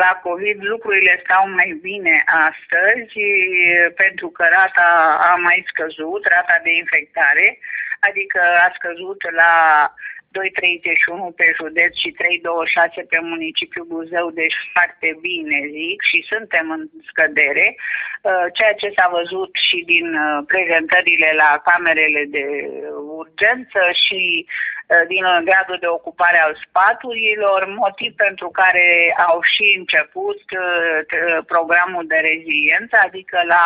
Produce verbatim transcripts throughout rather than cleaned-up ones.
La COVID lucrurile stau mai bine astăzi pentru că rata a mai scăzut, rata de infectare, adică a scăzut la doi virgulă treizeci și unu pe județ și trei virgulă douăzeci și șase pe municipiul Buzău, deci foarte bine zic și suntem în scădere, ceea ce s-a văzut și din prezentările la camerele de urgență și din gradul de ocupare al spaturilor, motiv pentru care au și început programul de reziliență, adică la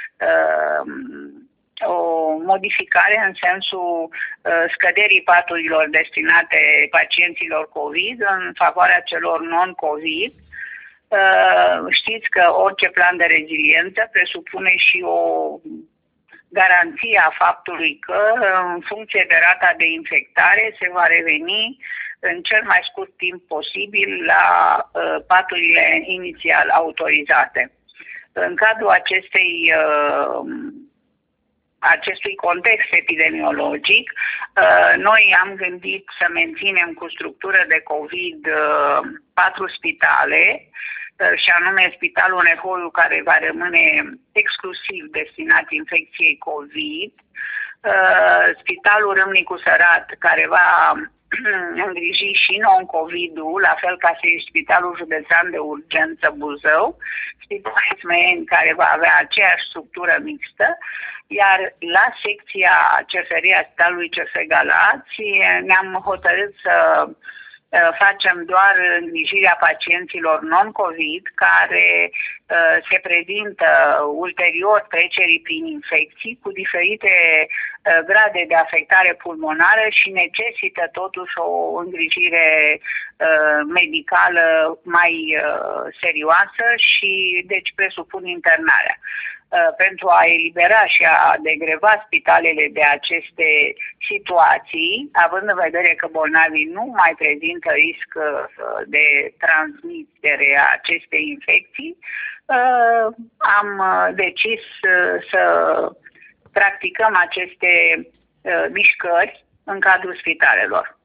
o modificare în sensul uh, scăderii paturilor destinate pacienților COVID în favoarea celor non-COVID. Uh, știți că orice plan de reziliență presupune și o garanție a faptului că, în funcție de rata de infectare, se va reveni în cel mai scurt timp posibil la uh, paturile inițial autorizate. În cadrul acestei uh, acestui context epidemiologic, noi am gândit să menținem cu structură de COVID patru spitale, și anume Spitalul Nevoiu, care va rămâne exclusiv destinat infecției COVID, Spitalul Râmnicu Sărat, care va îngriji și non-COVID-ul, la fel ca și Spitalul Județean de Urgență Buzău, Spitalul Ismaieni, care va avea aceeași structură mixtă, iar la secția C F R a Spitalului C F Galați ne-am hotărât să facem doar îngrijirea pacienților non-COVID care uh, se prezintă ulterior trecerii prin infecții cu diferite uh, grade de afectare pulmonară și necesită totuși o îngrijire uh, medicală mai uh, serioasă și deci presupun internarea. Pentru a elibera și a degreva spitalele de aceste situații, având în vedere că bolnavii nu mai prezintă risc de transmitere a acestei infecții, am decis să practicăm aceste mișcări în cadrul spitalelor.